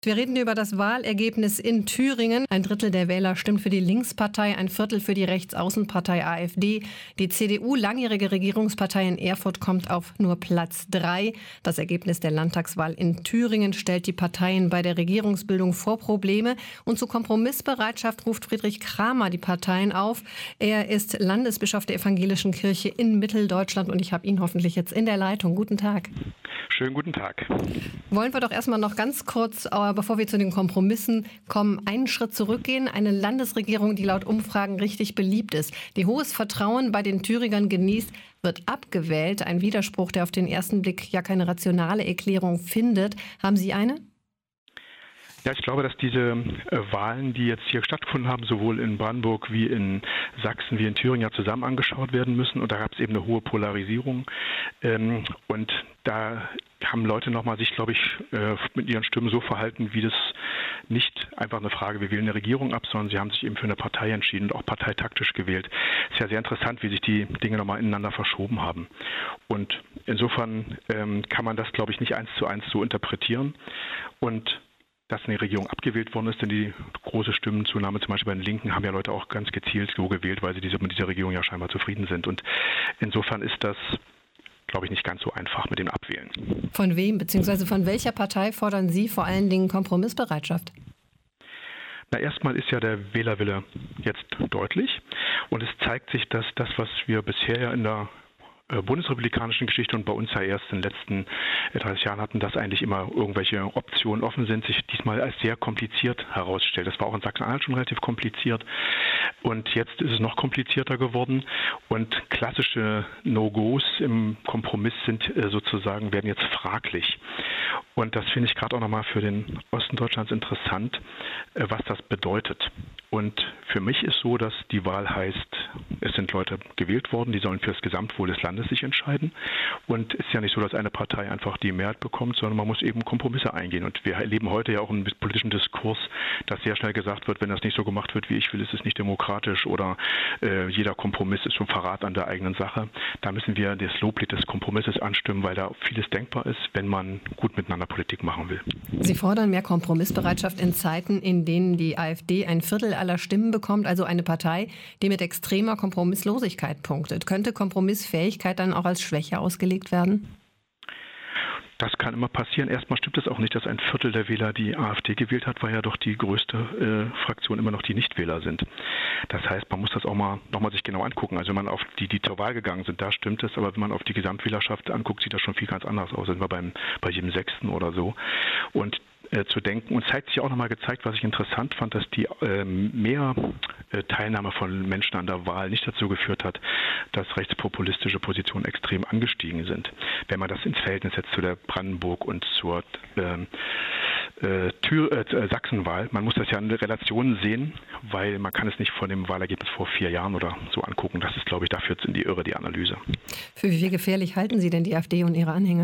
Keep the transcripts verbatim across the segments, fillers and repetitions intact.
Wir reden über das Wahlergebnis in Thüringen. Ein Drittel der Wähler stimmt für die Linkspartei, ein Viertel für die Rechtsaußenpartei AfD. Die C D U, langjährige Regierungspartei in Erfurt, kommt auf nur Platz drei. Das Ergebnis der Landtagswahl in Thüringen stellt die Parteien bei der Regierungsbildung vor Probleme. Und zu Kompromissbereitschaft ruft Friedrich Kramer die Parteien auf. Er ist Landesbischof der Evangelischen Kirche in Mitteldeutschland und ich habe ihn hoffentlich jetzt in der Leitung. Guten Tag. Schönen guten Tag. Wollen wir doch erstmal noch ganz kurz, bevor wir zu den Kompromissen kommen, einen Schritt zurückgehen. Eine Landesregierung, die laut Umfragen richtig beliebt ist, die hohes Vertrauen bei den Thüringern genießt, wird abgewählt. Ein Widerspruch, der auf den ersten Blick ja keine rationale Erklärung findet. Haben Sie eine? Ja, ich glaube, dass diese äh, Wahlen, die jetzt hier stattgefunden haben, sowohl in Brandenburg wie in Sachsen wie in Thüringen ja zusammen angeschaut werden müssen. Und da gab es eben eine hohe Polarisierung. Ähm, und da haben Leute nochmal sich, glaube ich, äh, mit ihren Stimmen so verhalten, wie das nicht einfach eine Frage, wir wählen eine Regierung ab, sondern sie haben sich eben für eine Partei entschieden und auch parteitaktisch gewählt. Es ist ja sehr interessant, wie sich die Dinge nochmal ineinander verschoben haben. Und insofern ähm, kann man das, glaube ich, nicht eins zu eins so interpretieren. Und dass eine Regierung abgewählt worden ist, denn die große Stimmenzunahme zum Beispiel bei den Linken haben ja Leute auch ganz gezielt so gewählt, weil sie diese, mit dieser Regierung ja scheinbar zufrieden sind. Und insofern ist das, glaube ich, nicht ganz so einfach mit dem Abwählen. Von wem bzw. von welcher Partei fordern Sie vor allen Dingen Kompromissbereitschaft? Na, erstmal ist ja der Wählerwille jetzt deutlich und es zeigt sich, dass das, was wir bisher ja in der bundesrepublikanischen Geschichte und bei uns ja erst in den letzten dreißig Jahren hatten, dass eigentlich immer irgendwelche Optionen offen sind, sich diesmal als sehr kompliziert herausstellt. Das war auch in Sachsen-Anhalt schon relativ kompliziert und jetzt ist es noch komplizierter geworden und klassische No-Gos im Kompromiss sind sozusagen, werden jetzt fraglich. Und das finde ich gerade auch nochmal für den Osten Deutschlands interessant, was das bedeutet. Und für mich ist so, dass die Wahl heißt, es sind Leute gewählt worden, die sollen für das Gesamtwohl des Landes sich entscheiden. Und es ist ja nicht so, dass eine Partei einfach die Mehrheit bekommt, sondern man muss eben Kompromisse eingehen. Und wir erleben heute ja auch einen politischen Diskurs, dass sehr schnell gesagt wird, wenn das nicht so gemacht wird, wie ich will, ist es nicht demokratisch oder äh, jeder Kompromiss ist schon Verrat an der eigenen Sache. Da müssen wir das Loblied des Kompromisses anstimmen, weil da vieles denkbar ist, wenn man gut miteinander Politik machen will. Sie fordern mehr Kompromissbereitschaft in Zeiten, in denen die AfD ein Viertel aller Stimmen bekommt, also eine Partei, die mit extremer Kompromisslosigkeit punktet. Könnte Kompromissfähigkeit dann auch als Schwäche ausgelegt werden? Das kann immer passieren. Erstmal stimmt es auch nicht, dass ein Viertel der Wähler die AfD gewählt hat, weil ja doch die größte äh, Fraktion immer noch die Nichtwähler sind. Das heißt, man muss das auch mal nochmal sich genau angucken. Also wenn man auf die, die zur Wahl gegangen sind, da stimmt es, aber wenn man auf die Gesamtwählerschaft anguckt, sieht das schon viel ganz anders aus. Sind wir beim, bei jedem Sechsten oder so. Und äh, zu denken, und es hat sich auch nochmal gezeigt, was ich interessant fand, dass die äh, mehr äh, Teilnahme von Menschen an der Wahl nicht dazu geführt hat, dass rechtspopulistische Positionen extrem angestiegen sind. Wenn man das ins Verhältnis setzt zu der Brandenburg und zur ähm, äh, Tür, äh, Sachsenwahl. Man muss das ja in Relation sehen, weil man kann es nicht von dem Wahlergebnis vor vier Jahren oder so angucken. Das ist, glaube ich, dafür in die Irre, die Analyse. Für wie gefährlich halten Sie denn die AfD und ihre Anhänger?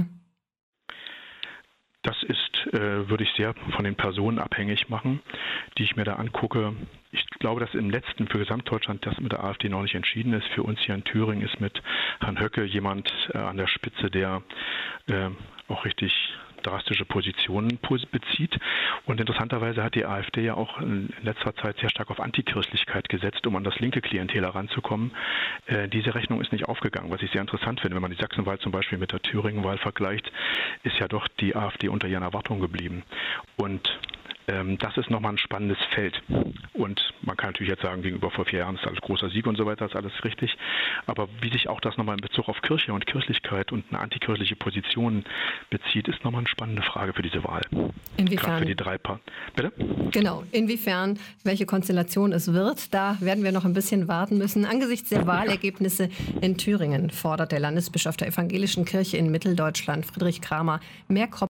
Das ist, äh, würde ich sehr von den Personen abhängig machen, die ich mir da angucke. Ich glaube, dass im letzten für Gesamtdeutschland das mit der AfD noch nicht entschieden ist. Für uns hier in Thüringen ist mit Herrn Höcke jemand äh, an der Spitze, der äh, auch richtig drastische Positionen bezieht. Und interessanterweise hat die AfD ja auch in letzter Zeit sehr stark auf Antikirchlichkeit gesetzt, um an das linke Klientel heranzukommen. Äh, diese Rechnung ist nicht aufgegangen, was ich sehr interessant finde. Wenn man die Sachsenwahl zum Beispiel mit der Thüringenwahl vergleicht, ist ja doch die AfD unter ihren Erwartungen geblieben. Und ähm, das ist nochmal ein spannendes Feld. Und man kann natürlich jetzt sagen, gegenüber vor vier Jahren ist alles großer Sieg und so weiter, ist alles richtig. Aber wie sich auch das nochmal in Bezug auf Kirche und Kirchlichkeit und eine antikirchliche Position bezieht, ist nochmal eine spannende Frage für diese Wahl. Inwiefern? Gerade für die drei Paar. Bitte? Genau. Inwiefern, welche Konstellation es wird, da werden wir noch ein bisschen warten müssen. Angesichts der Wahlergebnisse in Thüringen fordert der Landesbischof der Evangelischen Kirche in Mitteldeutschland, Friedrich Kramer, mehr